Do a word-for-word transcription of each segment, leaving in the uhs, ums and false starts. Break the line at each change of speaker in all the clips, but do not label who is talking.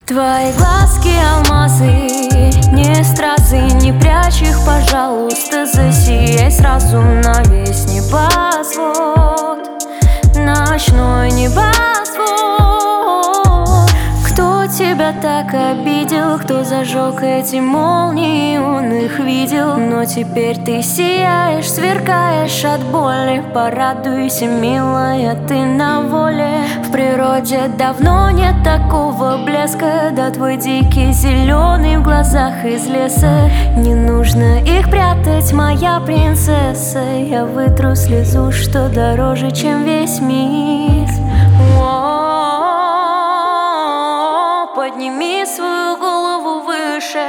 Твои глазки алмазы, не стразы, не прячь их, пожалуйста, засияй сразу на весь небосвод, ночной небосвод. Кто тебя так обидел, кто зажег эти молнии, он их видел. Но теперь ты сияешь, сверкаешь от боли. Порадуйся, милая, ты на воле. В природе давно нет такого блеска, да твой дикий зеленый в глазах из леса. Не нужно их прятать, моя принцесса. Я вытру слезу, что дороже, чем весь мир. О-о-о, подними свою голову выше.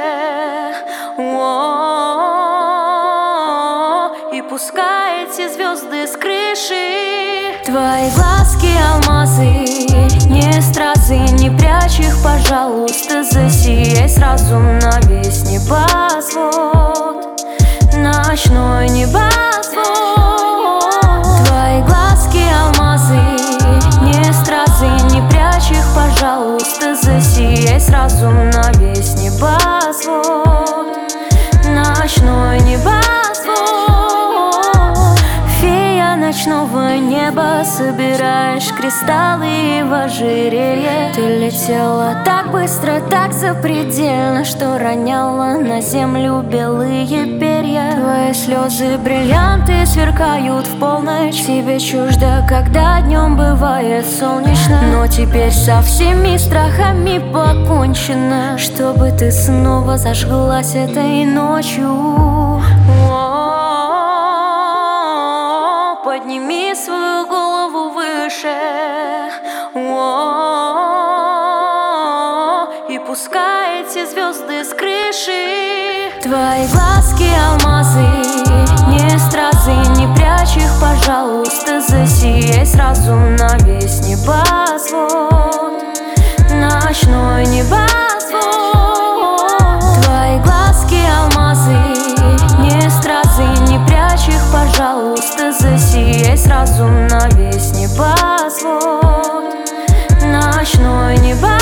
О-о-о, и пускай эти звезды с крыши. Твои глазки алмазы, не стразы, не прячь их, пожалуйста, засияй сразу на весь небосвод, ночной небосвод. Твои глазки алмазы, не стразы, не прячь их, пожалуйста, засияй сразу на весь небосвод, ночной небосвод. Фея ночного неба, собираешь кристаллы в ожерелье. Ты летела так быстро, так запредельно, что роняла на землю белые перья. Твои слезы бриллианты сверкают в полночь. Тебе чуждо, когда днем бывает солнечно. Но теперь со всеми страхами покончено, чтобы ты снова зажглась этой ночью. Подними свою голову выше. О-о-о, и пускай эти звезды с крыши. Твои глазки алмазы, не стразы, не прячь их, пожалуйста, засияй сразу на весь небосвод, ночной небосвод. Твои глазки алмазы, не стразы, не прячь их, пожалуйста, засияй сразу на весь небосвод, ночной небосвод.